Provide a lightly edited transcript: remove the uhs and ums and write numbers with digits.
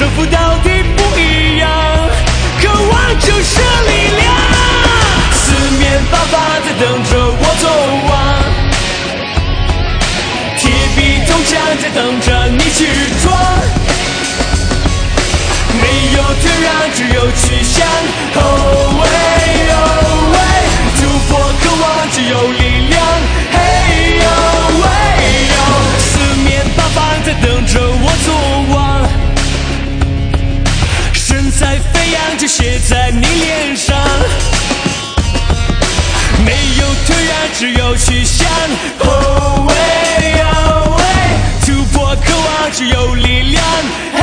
胜负到底不一样，渴望就是力量。四面八方在等着我走完，铁壁铜墙在等着你去闯。没有退让，只有去向。哦喂哦喂，突破渴望，只有力量。嘿呦喂呦，四面八方在等着我走完。神采飞扬就写在你脸上。没有退让，只有去向。哦喂哦喂，突破渴望，只有力量。